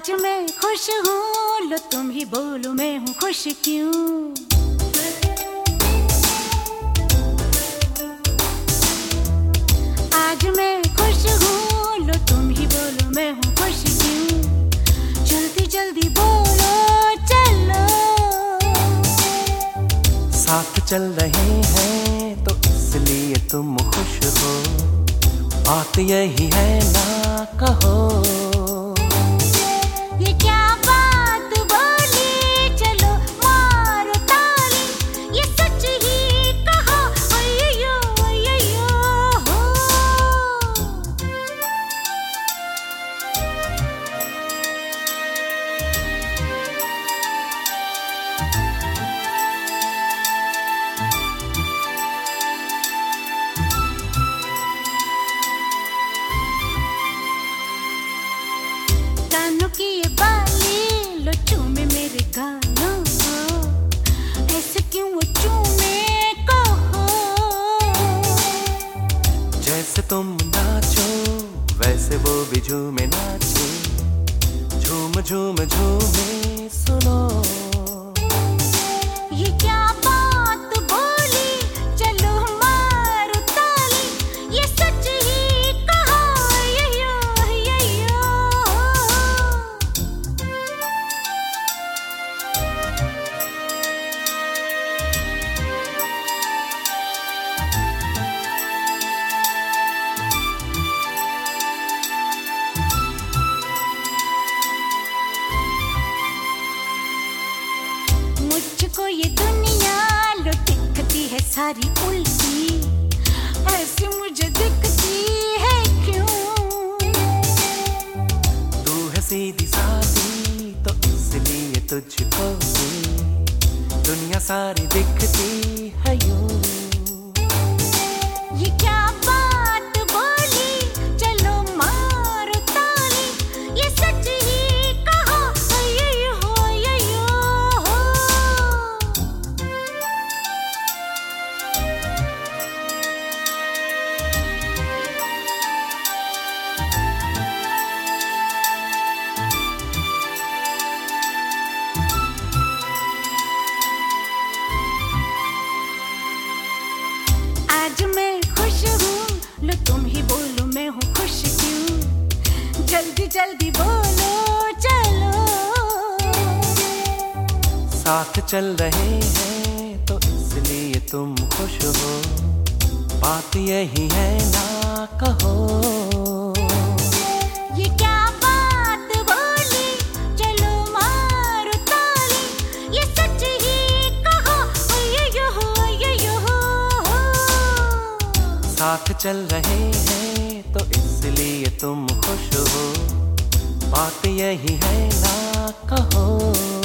आज मैं खुश हूँ, लो तुम ही बोलो मैं हूँ खुश क्यों। आज मैं खुश हूँ, लो तुम ही बोलो मैं हूँ खुश क्यों। जल्दी जल्दी बोलो चलो। साथ चल रहे हैं तो इसलिए तुम खुश हो, बात यही है ना कहो। ये क्या बात बोली, चलो मारो ताली, ये सच ही कहो अय्यो अय्यो हो। कानों की ये बाली लो चूमे मेरे गालों को, ऐसे क्यों वो चूमे कहो। जैसे तुम नाचो वैसे वो भी झूमे नाचे, झूम झूम झूमे सुनो। ये क्या बात बोली, चलो मारो ताली, ये सच ही कहो अय्यो अय्यो हो। मुझको ये दुनिया लो दिखती है सारी उल्टी, ऐसी मुझे दिखती है क्यों। तू है सीधी सादी तो इसलिए तुझको भी दुनिया सारी दिखती है यूं। ये क्या बात बोली, चलो मारो ताली, ये सच ही कहो अय्यो अय्यो हो। आज मैं खुश हूँ, लो तुम ही बोलो मैं हूँ खुश क्यों। जल्दी जल्दी बोलो चलो। साथ चल रहे हैं तो इसलिए तुम खुश हो, बात यही है ना कहो। ये क्या बात बोली, चलो मारो ताली, ये सच ही कहो अय्यो अय्यो हो। साथ चल रहे हैं तो इसलिए तुम खुश हो, बात यही है ना कहो।